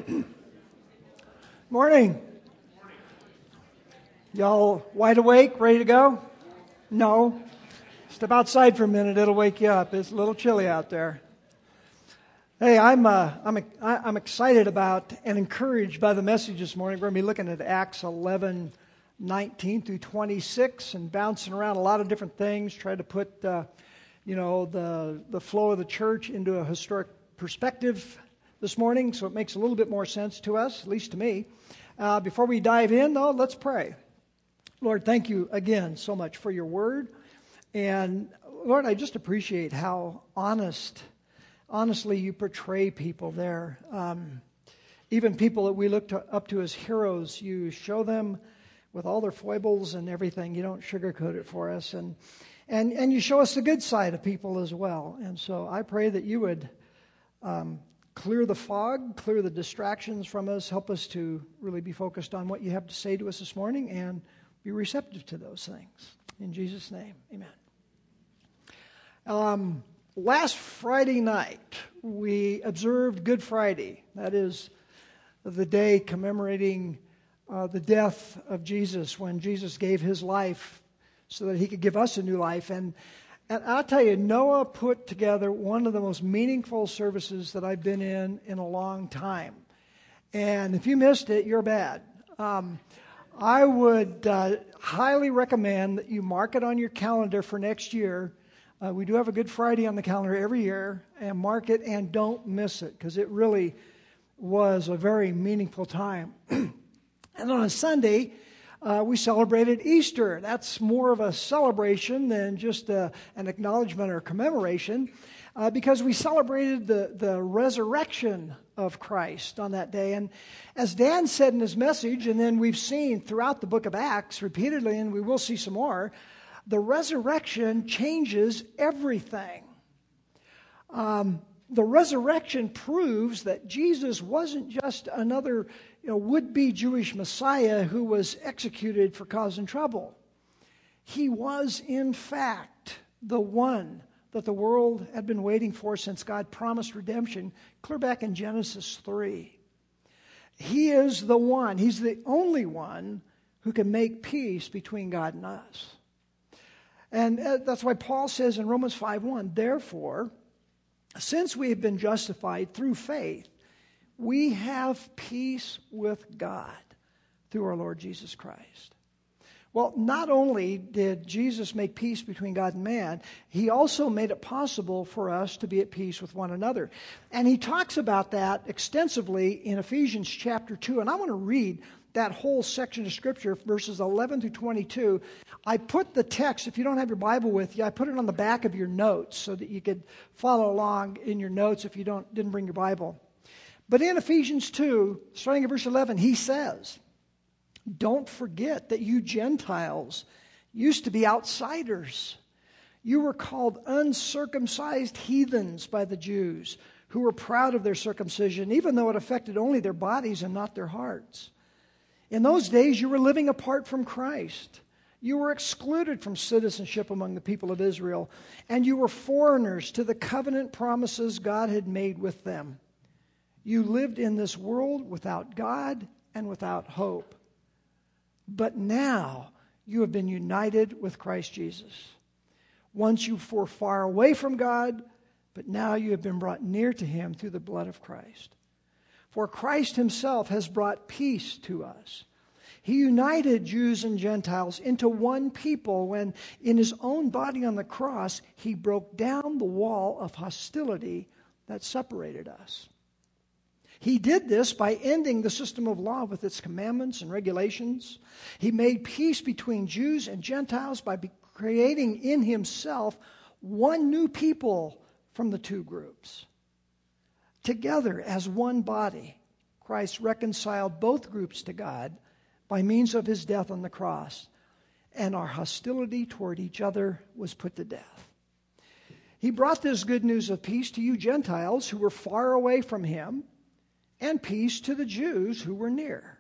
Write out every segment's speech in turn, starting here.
Morning. Y'all wide awake, ready to go? No. Step outside for a minute, it'll wake you up. It's a little chilly out there. Hey, I'm excited about and encouraged by the message this morning. We're going to be looking at Acts 11:19 through 26 and bouncing around a lot of different things, trying to put the flow of the church into a historic perspective this morning, so it makes a little bit more sense to us, at least to me. Before we dive in, though, let's pray. Lord, thank you again so much for your word. And Lord, I just appreciate how honestly you portray people there. Even people that we look up to as heroes, you show them with all their foibles and everything. You don't sugarcoat it for us. And you show us the good side of people as well. And so I pray that you would clear the fog, clear the distractions from us, help us to really be focused on what you have to say to us this morning and be receptive to those things. In Jesus' name, amen. Last Friday night, we observed Good Friday. That is the day commemorating the death of Jesus, when Jesus gave his life so that he could give us a new life. And I'll tell you, Noah put together one of the most meaningful services that I've been in a long time. And if you missed it, you're bad. I would highly recommend that you mark it on your calendar for next year. We do have a Good Friday on the calendar every year, and mark it and don't miss it, because it really was a very meaningful time. And on a Sunday, we celebrated Easter. That's more of a celebration than just an acknowledgement or commemoration, because we celebrated the resurrection of Christ on that day. And as Dan said in his message, and then we've seen throughout the book of Acts repeatedly, and we will see some more, the resurrection changes everything. The resurrection proves that Jesus wasn't just another would-be Jewish Messiah who was executed for causing trouble. He was, in fact, the one that the world had been waiting for since God promised redemption, clear back in Genesis 3. He is the one, he's the only one who can make peace between God and us. And that's why Paul says in Romans 5:1, therefore, since we have been justified through faith, we have peace with God through our Lord Jesus Christ. Well, not only did Jesus make peace between God and man, he also made it possible for us to be at peace with one another. And he talks about that extensively in Ephesians chapter 2. And I want to read that whole section of Scripture, verses 11 through 22. I put the text, if you don't have your Bible with you, I put it on the back of your notes so that you could follow along in your notes if you didn't bring your Bible. But in Ephesians 2, starting at verse 11, he says, don't forget that you Gentiles used to be outsiders. You were called uncircumcised heathens by the Jews, who were proud of their circumcision, even though it affected only their bodies and not their hearts. In those days, you were living apart from Christ. You were excluded from citizenship among the people of Israel, and you were foreigners to the covenant promises God had made with them. You lived in this world without God and without hope. But now you have been united with Christ Jesus. Once you were far away from God, but now you have been brought near to him through the blood of Christ. For Christ himself has brought peace to us. He united Jews and Gentiles into one people when, in his own body on the cross, he broke down the wall of hostility that separated us. He did this by ending the system of law with its commandments and regulations. He made peace between Jews and Gentiles by creating in himself one new people from the two groups. Together as one body, Christ reconciled both groups to God by means of his death on the cross, and our hostility toward each other was put to death. He brought this good news of peace to you Gentiles who were far away from him, and peace to the Jews who were near.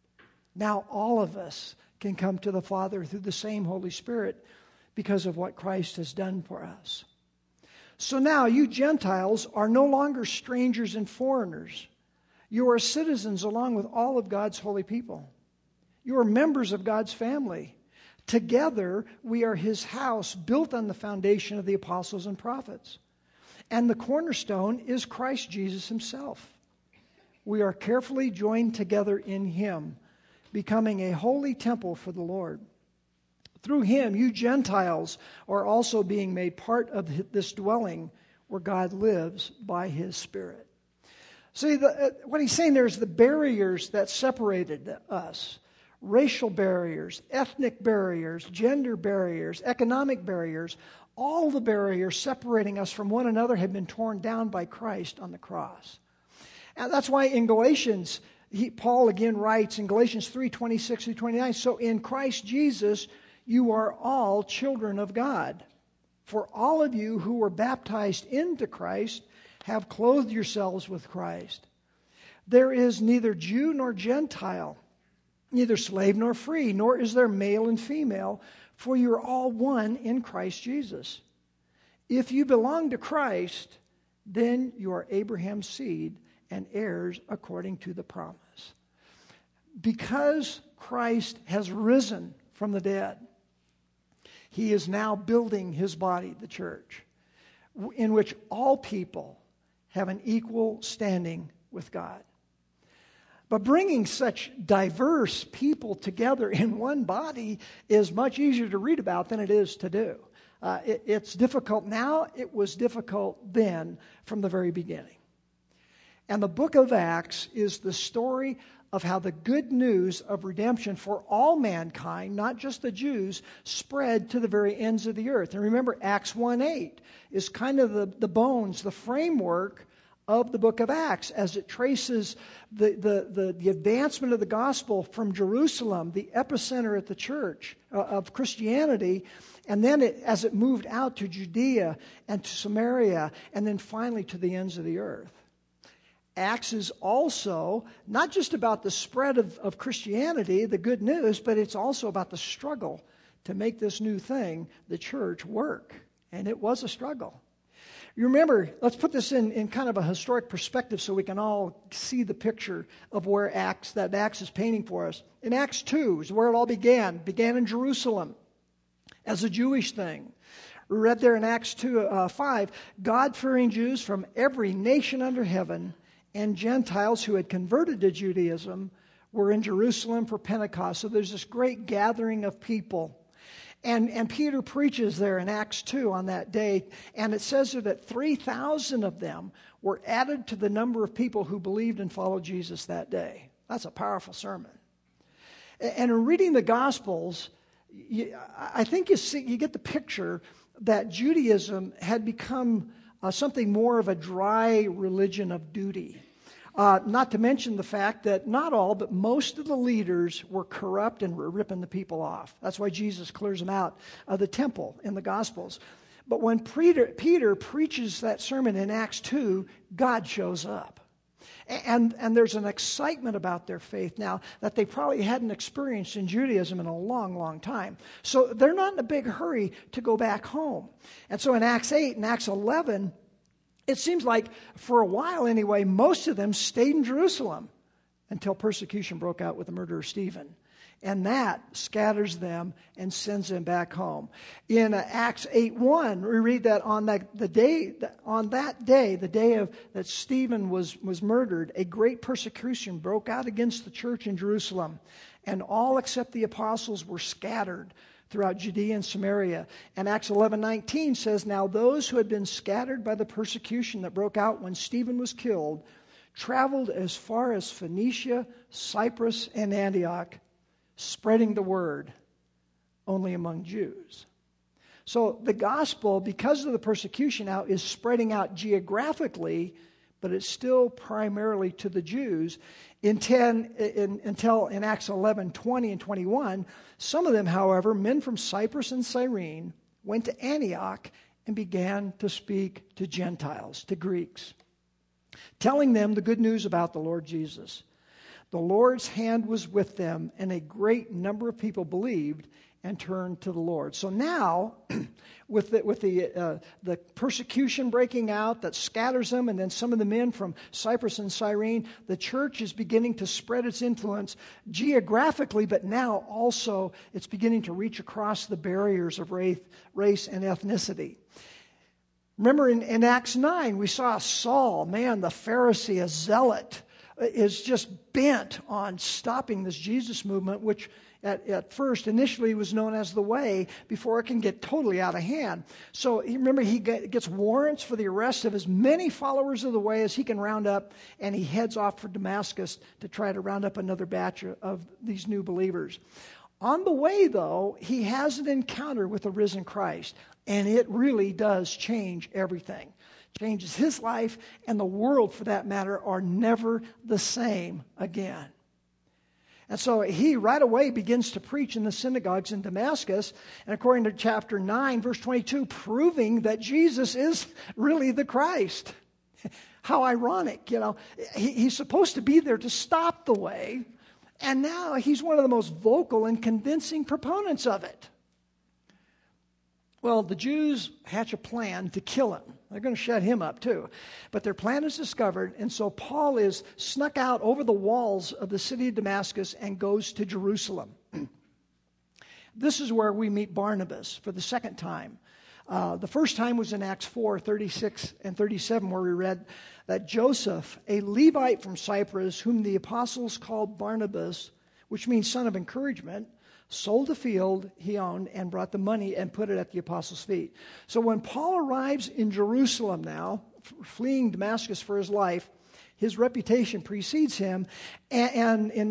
Now all of us can come to the Father through the same Holy Spirit because of what Christ has done for us. So now you Gentiles are no longer strangers and foreigners. You are citizens along with all of God's holy people. You are members of God's family. Together, we are His house built on the foundation of the apostles and prophets. And the cornerstone is Christ Jesus Himself. We are carefully joined together in Him, becoming a holy temple for the Lord. Through Him, you Gentiles are also being made part of this dwelling where God lives by His Spirit. See, what he's saying there is the barriers that separated us. Racial barriers, ethnic barriers, gender barriers, economic barriers, all the barriers separating us from one another have been torn down by Christ on the cross. And that's why in Galatians, Paul again writes in Galatians 3:26-29, so in Christ Jesus, you are all children of God. For all of you who were baptized into Christ have clothed yourselves with Christ. There is neither Jew nor Gentile, neither slave nor free, nor is there male and female, for you're all one in Christ Jesus. If you belong to Christ, then you are Abraham's seed and heirs according to the promise. Because Christ has risen from the dead, He is now building His body, the church, in which all people have an equal standing with God. But bringing such diverse people together in one body is much easier to read about than it is to do. It's difficult now. It was difficult then from the very beginning. And the book of Acts is the story of how the good news of redemption for all mankind, not just the Jews, spread to the very ends of the earth. And remember, Acts 1:8 is kind of the bones, the framework of the book of Acts as it traces the advancement of the gospel from Jerusalem, the epicenter at the church of Christianity, and then as it moved out to Judea and to Samaria, and then finally to the ends of the earth. Acts is also not just about the spread of Christianity, the good news, but it's also about the struggle to make this new thing, the church, work. And it was a struggle. You remember, let's put this in kind of a historic perspective so we can all see the picture of where Acts is painting for us. In Acts 2 is where it all began. It began in Jerusalem as a Jewish thing. We read there in Acts 5, God-fearing Jews from every nation under heaven and Gentiles who had converted to Judaism were in Jerusalem for Pentecost. So there's this great gathering of people. And Peter preaches there in Acts 2 on that day, and it says that 3,000 of them were added to the number of people who believed and followed Jesus that day. That's a powerful sermon. And in reading the Gospels, I think you get the picture that Judaism had become something more of a dry religion of duty. Not to mention the fact that not all, but most of the leaders were corrupt and were ripping the people off. That's why Jesus clears them out of the temple in the Gospels. But when Peter preaches that sermon in Acts 2, God shows up. And there's an excitement about their faith now that they probably hadn't experienced in Judaism in a long, long time. So they're not in a big hurry to go back home. And so in Acts 8 and Acts 11, it seems like for a while anyway, most of them stayed in Jerusalem until persecution broke out with the murder of Stephen. And that scatters them and sends them back home. In Acts 8:1, we read that on that day, the day that Stephen was murdered, a great persecution broke out against the church in Jerusalem, and all except the apostles were scattered throughout Judea and Samaria. And Acts 11:19 says, now those who had been scattered by the persecution that broke out when Stephen was killed traveled as far as Phoenicia, Cyprus, and Antioch, spreading the word only among Jews. So the gospel, because of the persecution now, is spreading out geographically, but it's still primarily to the Jews until in Acts 11:20 and 21. Some of them, however, men from Cyprus and Cyrene, went to Antioch and began to speak to Gentiles, to Greeks, telling them the good news about the Lord Jesus. The Lord's hand was with them, and a great number of people believed and turned to the Lord. So now, with the persecution breaking out that scatters them, and then some of the men from Cyprus and Cyrene, the church is beginning to spread its influence geographically, but now also it's beginning to reach across the barriers of race and ethnicity. Remember in Acts 9, we saw Saul, man, the Pharisee, a zealot, is just bent on stopping this Jesus movement, which at first initially was known as the Way, before it can get totally out of hand. So remember, he gets warrants for the arrest of as many followers of the Way as he can round up, and he heads off for Damascus to try to round up another batch of these new believers. On the way, though, he has an encounter with the risen Christ, and it really does change everything. Changes his life, and the world, for that matter, are never the same again. And so he right away begins to preach in the synagogues in Damascus, and according to chapter 9, verse 22, proving that Jesus is really the Christ. How ironic, you know. He's supposed to be there to stop the Way, and now he's one of the most vocal and convincing proponents of it. Well, the Jews hatch a plan to kill him. They're going to shut him up too. But their plan is discovered, and so Paul is snuck out over the walls of the city of Damascus and goes to Jerusalem. This is where we meet Barnabas for the second time. The first time was in Acts 4, 36 and 37, where we read that Joseph, a Levite from Cyprus, whom the apostles called Barnabas, which means son of encouragement, sold a field he owned and brought the money and put it at the apostles' feet. So when Paul arrives in Jerusalem now, fleeing Damascus for his life, his reputation precedes him. And in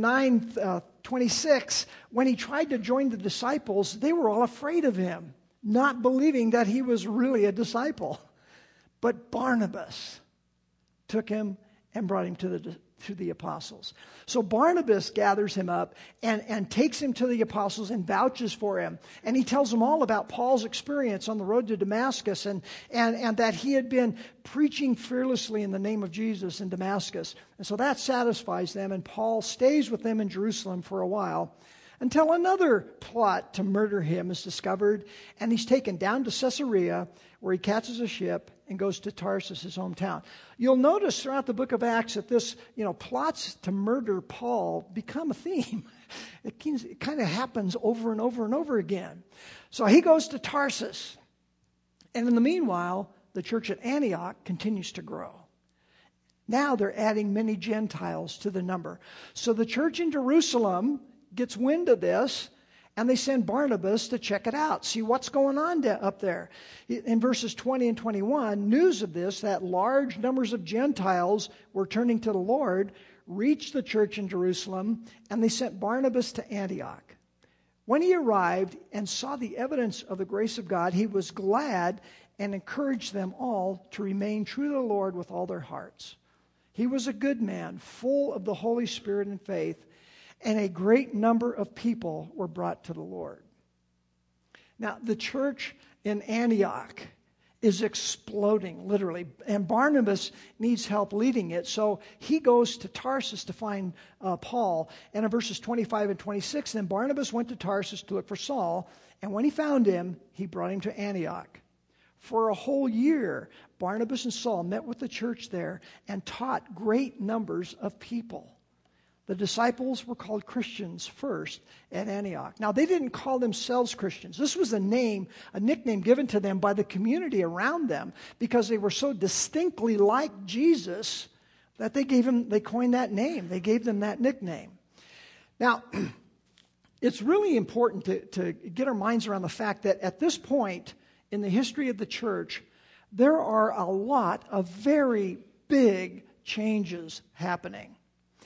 9:26, when he tried to join the disciples, they were all afraid of him, not believing that he was really a disciple. But Barnabas took him and brought him to the apostles. So Barnabas gathers him up and takes him to the apostles and vouches for him. And he tells them all about Paul's experience on the road to Damascus and that he had been preaching fearlessly in the name of Jesus in Damascus. And so that satisfies them, and Paul stays with them in Jerusalem for a while until another plot to murder him is discovered, and he's taken down to Caesarea, where he catches a ship and goes to Tarsus, his hometown. You'll notice throughout the book of Acts that this, plots to murder Paul become a theme. It kind of happens over and over and over again. So he goes to Tarsus. And in the meanwhile, the church at Antioch continues to grow. Now they're adding many Gentiles to the number. So the church in Jerusalem gets wind of this, and they send Barnabas to check it out, see what's going on up there. In verses 20 and 21, news of this, that large numbers of Gentiles were turning to the Lord, reached the church in Jerusalem, and they sent Barnabas to Antioch. When he arrived and saw the evidence of the grace of God, he was glad and encouraged them all to remain true to the Lord with all their hearts. He was a good man, full of the Holy Spirit and faith, and a great number of people were brought to the Lord. Now, the church in Antioch is exploding, literally, and Barnabas needs help leading it, so he goes to Tarsus to find Paul. And in verses 25 and 26, then Barnabas went to Tarsus to look for Saul, and when he found him, he brought him to Antioch. For a whole year, Barnabas and Saul met with the church there and taught great numbers of people. The disciples were called Christians first at Antioch. Now, they didn't call themselves Christians. This was a nickname given to them by the community around them because they were so distinctly like Jesus that they coined that name. They gave them that nickname. Now, it's really important to get our minds around the fact that at this point in the history of the church, there are a lot of very big changes happening.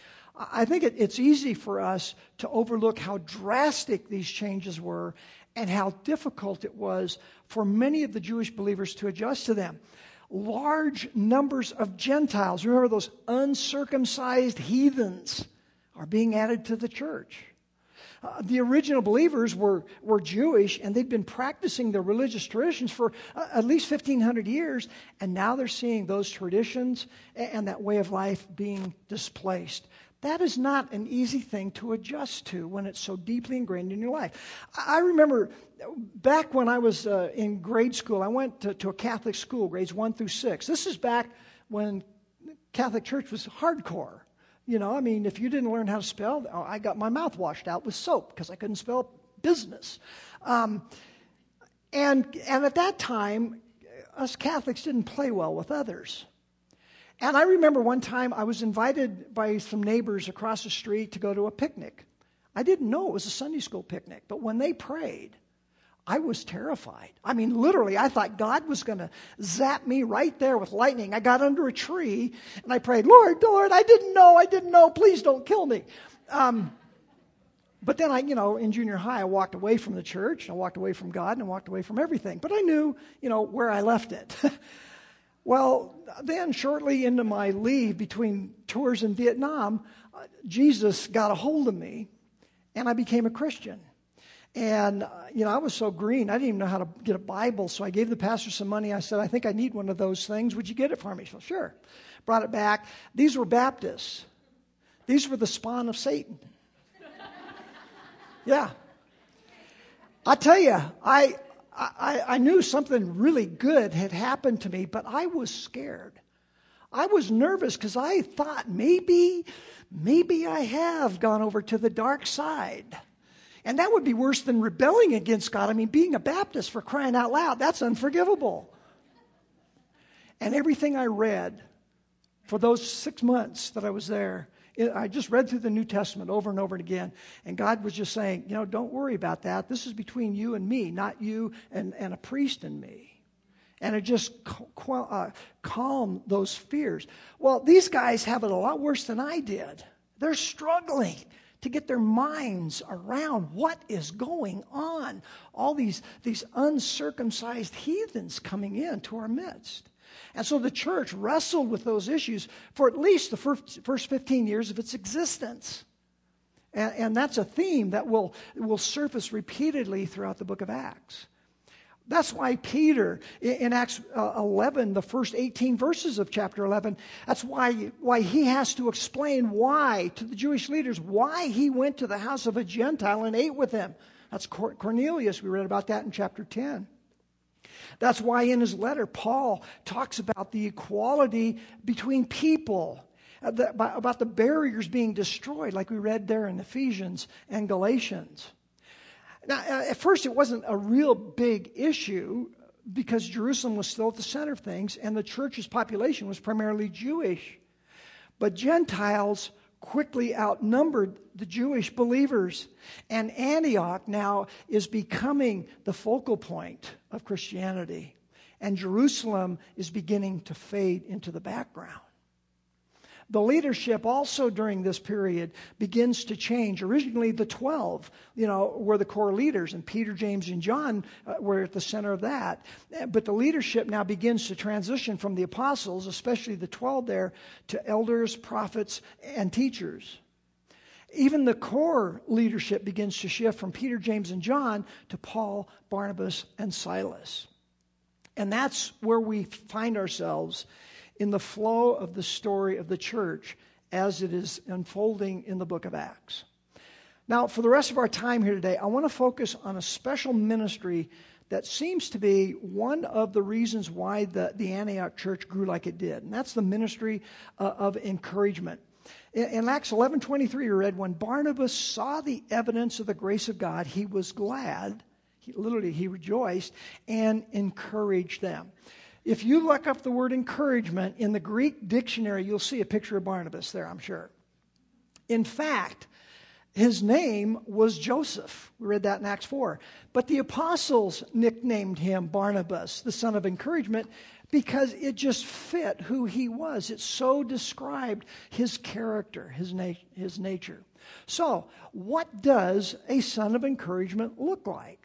I think it's easy for us to overlook how drastic these changes were and how difficult it was for many of the Jewish believers to adjust to them. Large numbers of Gentiles, remember those uncircumcised heathens, are being added to the church. The original believers were Jewish, and they'd been practicing their religious traditions for at least 1,500 years, and now they're seeing those traditions and that way of life being displaced That is not an easy thing to adjust to when it's so deeply ingrained in your life. I remember back when I was in grade school, I went to a Catholic school, grades 1 through 6. This is back when Catholic Church was hardcore. If you didn't learn how to spell, I got my mouth washed out with soap because I couldn't spell business. And at that time, us Catholics didn't play well with others. And I remember one time I was invited by some neighbors across the street to go to a picnic. I didn't know it was a Sunday school picnic, but when they prayed, I was terrified. Literally, I thought God was going to zap me right there with lightning. I got under a tree and I prayed, Lord, I didn't know, please don't kill me. But then in junior high, I walked away from the church, I walked away from God, and I walked away from everything. But I knew, where I left it. Well, then shortly into my leave between tours in Vietnam, Jesus got a hold of me, and I became a Christian. And, I was so green, I didn't even know how to get a Bible, so I gave the pastor some money. I said, I think I need one of those things. Would you get it for me? He said, sure. Brought it back. These were Baptists. These were the spawn of Satan. Yeah. I tell you, I knew something really good had happened to me, but I was scared. I was nervous because I thought maybe I have gone over to the dark side. And that would be worse than rebelling against God. Being a Baptist, for crying out loud, that's unforgivable. And everything I read for those 6 months that I was there, I just read through the New Testament over and over again. And God was just saying, don't worry about that. This is between you and me, not you and a priest and me. And it just calmed those fears. Well, these guys have it a lot worse than I did. They're struggling to get their minds around what is going on. All these uncircumcised heathens coming into our midst. And so the church wrestled with those issues for at least the first 15 years of its existence. And that's a theme that will surface repeatedly throughout the book of Acts. That's why Peter, in Acts 11, the first 18 verses of chapter 11, that's why he has to explain why, to the Jewish leaders, why he went to the house of a Gentile and ate with them. That's Cornelius. We read about that in chapter 10. That's why in his letter, Paul talks about the equality between people, about the barriers being destroyed, like we read there in Ephesians and Galatians. Now, at first, it wasn't a real big issue because Jerusalem was still at the center of things, and the church's population was primarily Jewish. But Gentiles quickly outnumbered the Jewish believers, and Antioch now is becoming the focal point of Christianity, and Jerusalem is beginning to fade into the background. The leadership also during this period begins to change. Originally, the 12, were the core leaders, and Peter, James, and John were at the center of that. But the leadership now begins to transition from the apostles, especially the 12 there, to elders, prophets, and teachers. Even the core leadership begins to shift from Peter, James, and John to Paul, Barnabas, and Silas. And that's where we find ourselves in the flow of the story of the church as it is unfolding in the book of Acts. Now, for the rest of our time here today, I want to focus on a special ministry that seems to be one of the reasons why the Antioch church grew like it did, and that's the ministry of encouragement. In Acts 11:23, we read, when Barnabas saw the evidence of the grace of God, he was glad, he rejoiced, and encouraged them. If you look up the word encouragement in the Greek dictionary, you'll see a picture of Barnabas there, I'm sure. In fact, his name was Joseph. We read that in Acts 4. But the apostles nicknamed him Barnabas, the son of encouragement, because it just fit who he was. It so described his character, his nature. So, what does a son of encouragement look like?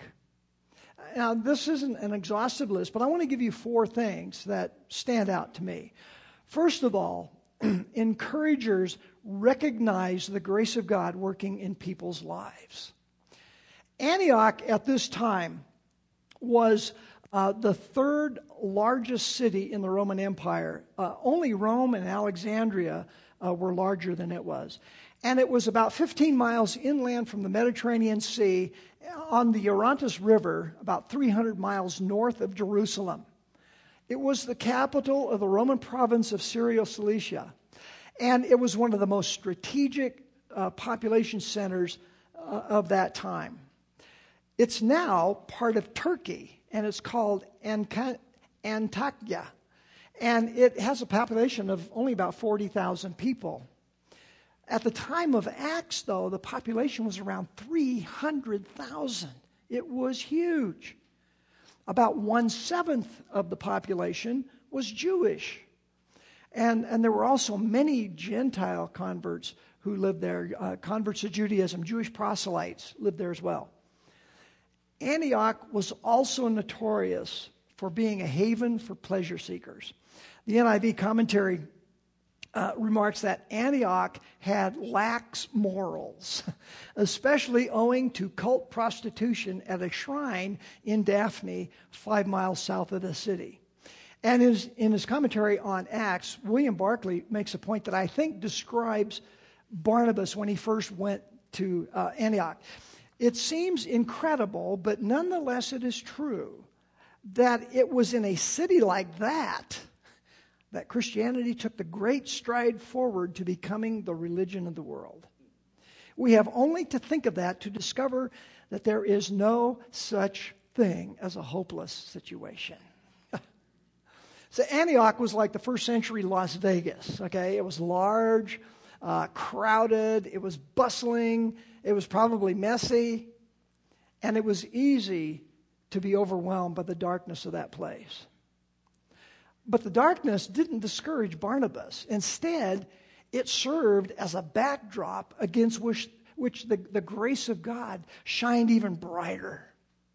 Now, this isn't an exhaustive list, but I want to give you 4 things that stand out to me. First of all, encouragers recognize the grace of God working in people's lives. Antioch at this time was the 3rd largest city in the Roman Empire. Only Rome and Alexandria were larger than it was. And it was about 15 miles inland from the Mediterranean Sea on the Orontes River, about 300 miles north of Jerusalem. It was the capital of the Roman province of Syria-Cilicia. And it was one of the most strategic population centers of that time. It's now part of Turkey, and it's called Antakya. And it has a population of only about 40,000 people. At the time of Acts, though, the population was around 300,000. It was huge. About 1/7 of the population was Jewish. And there were also many Gentile converts who lived there, converts to Judaism. Jewish proselytes lived there as well. Antioch was also notorious for being a haven for pleasure seekers. The NIV commentary remarks that Antioch had lax morals, especially owing to cult prostitution at a shrine in Daphne, 5 miles south of the city. And in his commentary on Acts, William Barclay makes a point that I think describes Barnabas when he first went to Antioch. It seems incredible, but nonetheless it is true, that it was in a city like that Christianity took the great stride forward to becoming the religion of the world. We have only to think of that to discover that there is no such thing as a hopeless situation. So Antioch was like the first century Las Vegas, okay? It was large, crowded, it was bustling, it was probably messy, and it was easy to be overwhelmed by the darkness of that place. But the darkness didn't discourage Barnabas. Instead, it served as a backdrop against which the grace of God shined even brighter.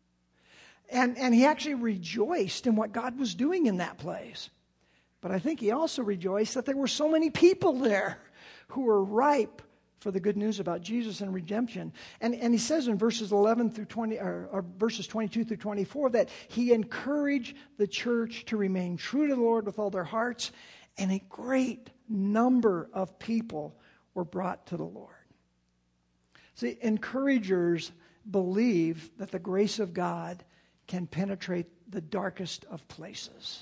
And he actually rejoiced in what God was doing in that place. But I think he also rejoiced that there were so many people there who were ripe for the good news about Jesus and redemption. And he says in verses 11 through 20, or verses 22 through 24, that he encouraged the church to remain true to the Lord with all their hearts, and a great number of people were brought to the Lord. See, encouragers believe that the grace of God can penetrate the darkest of places.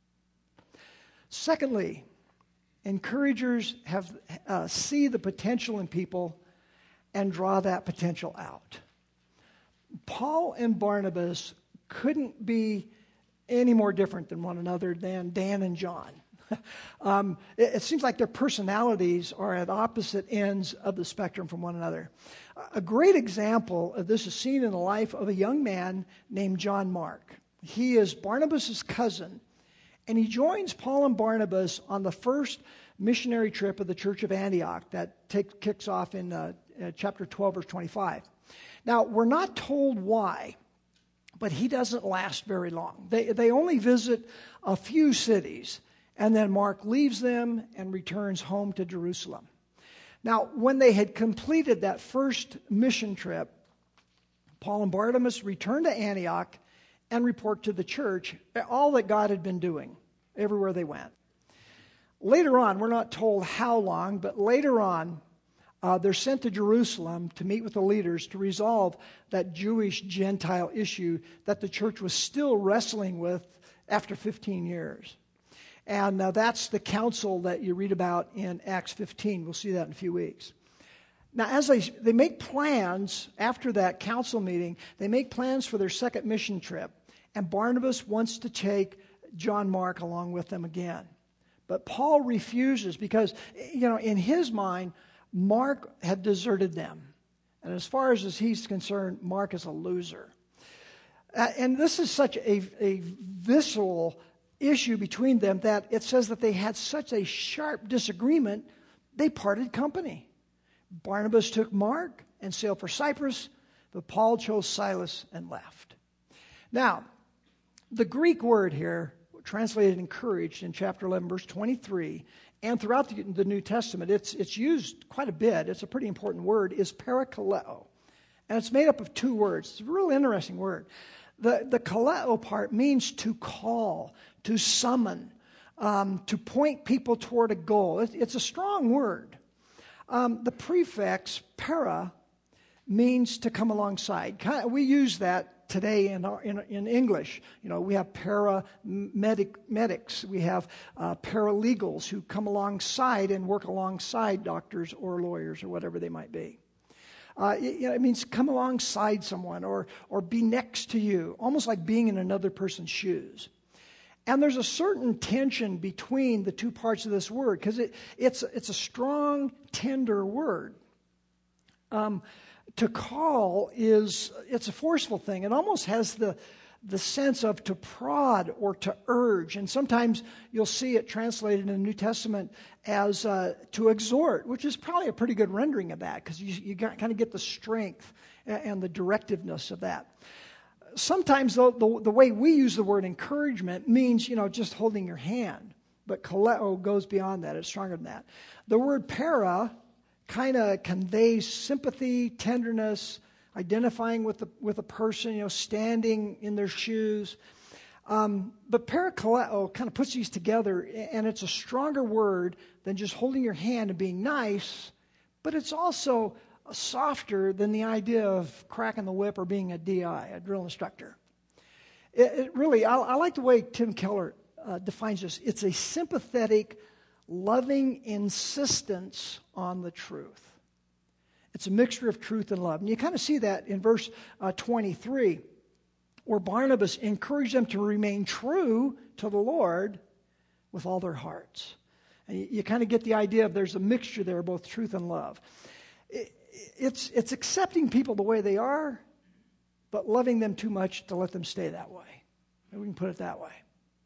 Secondly, encouragers see the potential in people and draw that potential out. Paul and Barnabas couldn't be any more different than one another than Dan and John. It seems like their personalities are at opposite ends of the spectrum from one another. A great example of this is seen in the life of a young man named John Mark. He is Barnabas' cousin, and he joins Paul and Barnabas on the first missionary trip of the Church of Antioch that kicks off in chapter 12, verse 25. Now, we're not told why, but he doesn't last very long. They only visit a few cities, and then Mark leaves them and returns home to Jerusalem. Now, when they had completed that first mission trip, Paul and Barnabas returned to Antioch and report to the church all that God had been doing everywhere they went. Later on, we're not told how long, but later on, they're sent to Jerusalem to meet with the leaders to resolve that Jewish-Gentile issue that the church was still wrestling with after 15 years. And that's the council that you read about in Acts 15. We'll see that in a few weeks. Now, as they make plans after that council meeting, they make plans for their second mission trip. And Barnabas wants to take John Mark along with them again. But Paul refuses because, in his mind, Mark had deserted them. And as far as he's concerned, Mark is a loser. And this is such a visceral issue between them that it says that they had such a sharp disagreement, they parted company. Barnabas took Mark and sailed for Cyprus, but Paul chose Silas and left. Now, the Greek word here, translated encouraged in chapter 11, verse 23, and throughout the New Testament, it's used quite a bit. It's a pretty important word, is parakaleo. And it's made up of two words. It's a real interesting word. The kaleo part means to call, to summon. to point people toward a goal. It's a strong word. The prefix para means to come alongside. We use that today in English. We have paramedics. We have paralegals who come alongside and work alongside doctors or lawyers or whatever they might be. It means come alongside someone or be next to you, almost like being in another person's shoes. And there's a certain tension between the two parts of this word because it's a strong, tender word. To call it's a forceful thing. It almost has the sense of to prod or to urge. And sometimes you'll see it translated in the New Testament as to exhort, which is probably a pretty good rendering of that because you kind of get the strength and the directiveness of that. Sometimes, though, the way we use the word encouragement means, just holding your hand. But kaleo goes beyond that. It's stronger than that. The word para kind of conveys sympathy, tenderness, identifying with a person, standing in their shoes. But parakaleo kind of puts these together, and it's a stronger word than just holding your hand and being nice, but it's also softer than the idea of cracking the whip or being a DI, a drill instructor. It really, I like the way Tim Keller defines this. It's a sympathetic, loving insistence on the truth. It's a mixture of truth and love. And you kind of see that in verse 23, where Barnabas encouraged them to remain true to the Lord with all their hearts. And you kind of get the idea of there's a mixture there, both truth and love. It's accepting people the way they are, but loving them too much to let them stay that way. Maybe we can put it that way.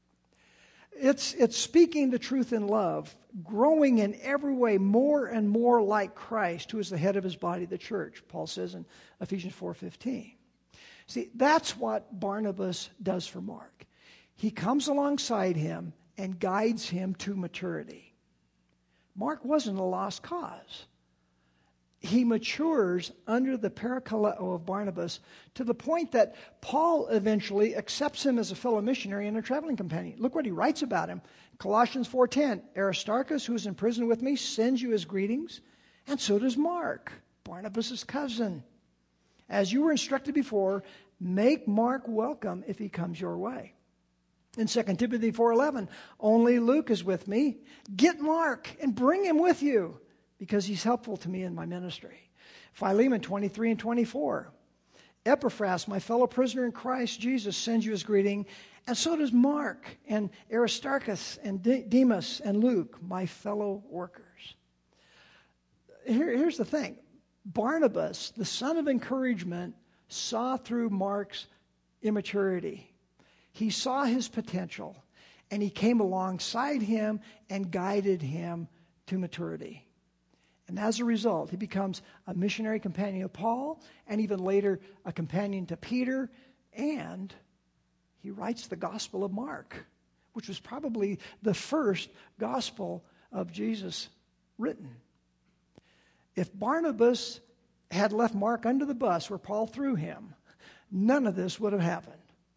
It's speaking the truth in love, growing in every way more and more like Christ, who is the head of his body, the church, Paul says in Ephesians 4:15. See, that's what Barnabas does for Mark. He comes alongside him and guides him to maturity. Mark wasn't a lost cause. He matures under the parakaleo of Barnabas to the point that Paul eventually accepts him as a fellow missionary and a traveling companion. Look what he writes about him. Colossians 4:10, Aristarchus, who is in prison with me, sends you his greetings, and so does Mark, Barnabas' cousin. As you were instructed before, make Mark welcome if he comes your way. In 2 Timothy 4:11, only Luke is with me. Get Mark and bring him with you, because he's helpful to me in my ministry. Philemon 23 and 24. Epaphras, my fellow prisoner in Christ Jesus, sends you his greeting, and so does Mark and Aristarchus and Demas and Luke, my fellow workers. Here's the thing. Barnabas, the son of encouragement, saw through Mark's immaturity. He saw his potential, and he came alongside him and guided him to maturity. And as a result, he becomes a missionary companion of Paul, and even later a companion to Peter, and he writes the Gospel of Mark, which was probably the first gospel of Jesus written. If Barnabas had left Mark under the bus where Paul threw him, none of this would have happened.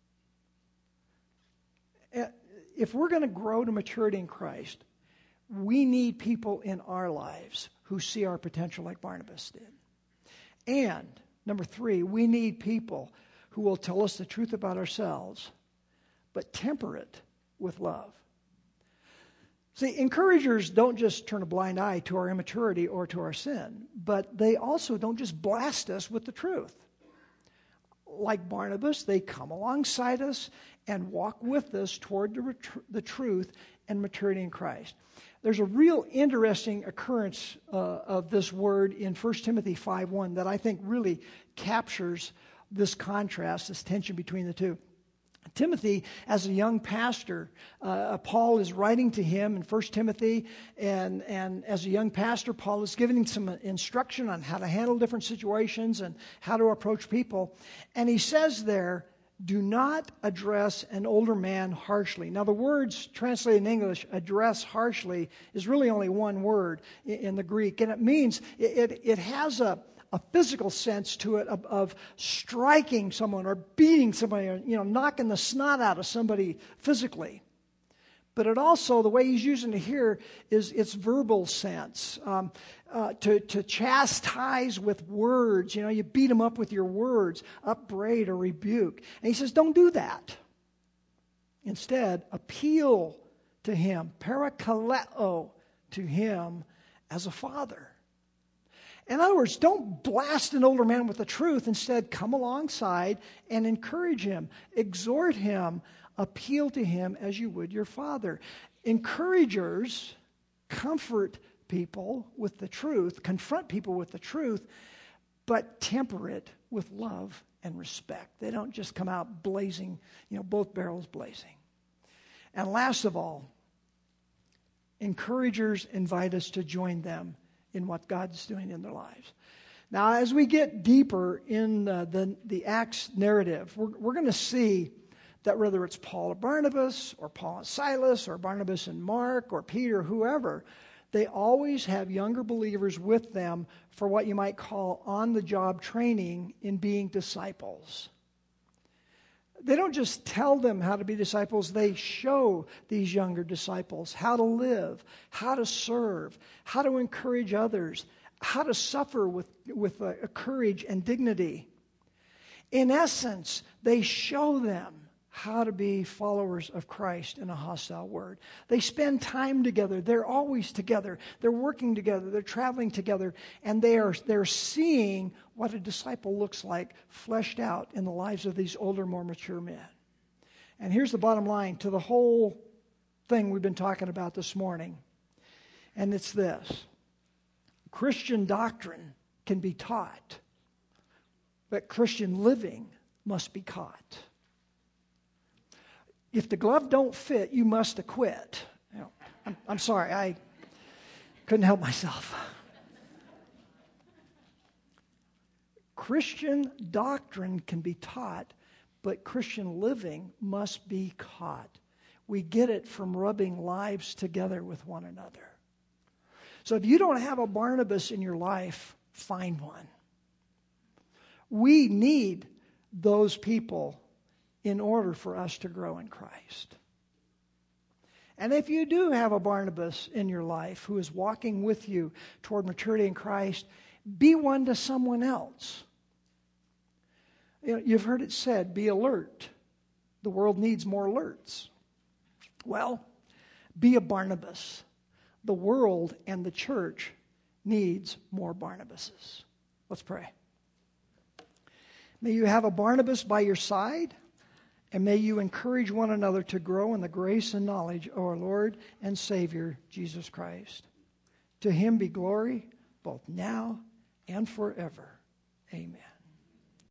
If we're going to grow to maturity in Christ, we need people in our lives who see our potential like Barnabas did. And, number 3, we need people who will tell us the truth about ourselves, but temper it with love. See, encouragers don't just turn a blind eye to our immaturity or to our sin, but they also don't just blast us with the truth. Like Barnabas, they come alongside us and walk with us toward the truth and maturity in Christ. There's a real interesting occurrence of this word in 1 Timothy 5:1 that I think really captures this contrast, this tension between the two. Timothy, as a young pastor, Paul is writing to him in 1 Timothy, and as a young pastor, Paul is giving him some instruction on how to handle different situations and how to approach people. And he says there, do not address an older man harshly. Now, the words translated in English, address harshly, is really only one word in the Greek. And it means, it has a physical sense to it of striking someone or beating somebody or, knocking the snot out of somebody physically. But it also, the way he's using it here is its verbal sense. To chastise with words. You beat them up with your words, upbraid or rebuke. And he says, don't do that. Instead, appeal to him, parakaleo, to him as a father. In other words, don't blast an older man with the truth. Instead, come alongside and encourage him, exhort him, appeal to him as you would your father. Encouragers comfort people with the truth, confront people with the truth, but temper it with love and respect. They don't just come out blazing, both barrels blazing. And last of all, encouragers invite us to join them in what God's doing in their lives. Now, as we get deeper in the Acts narrative, we're going to see that whether it's Paul or Barnabas, or Paul and Silas, or Barnabas and Mark, or Peter, whoever, they always have younger believers with them for what you might call on-the-job training in being disciples. They don't just tell them how to be disciples, they show these younger disciples how to live, how to serve, how to encourage others, how to suffer with courage and dignity. In essence, they show them how to be followers of Christ in a hostile world. They spend time together. They're always together. They're working together. They're traveling together. And they're seeing what a disciple looks like fleshed out in the lives of these older, more mature men. And here's the bottom line to the whole thing we've been talking about this morning. And it's this. Christian doctrine can be taught, but Christian living must be caught. If the glove don't fit, you must acquit. I'm sorry, I couldn't help myself. Christian doctrine can be taught, but Christian living must be caught. We get it from rubbing lives together with one another. So if you don't have a Barnabas in your life, find one. We need those people in order for us to grow in Christ. And if you do have a Barnabas in your life who is walking with you toward maturity in Christ, be one to someone else. You've heard it said, be alert. The world needs more alerts. Well, be a Barnabas. The world and the church needs more Barnabases. Let's pray. May you have a Barnabas by your side. And may you encourage one another to grow in the grace and knowledge of our Lord and Savior, Jesus Christ. To him be glory, both now and forever. Amen.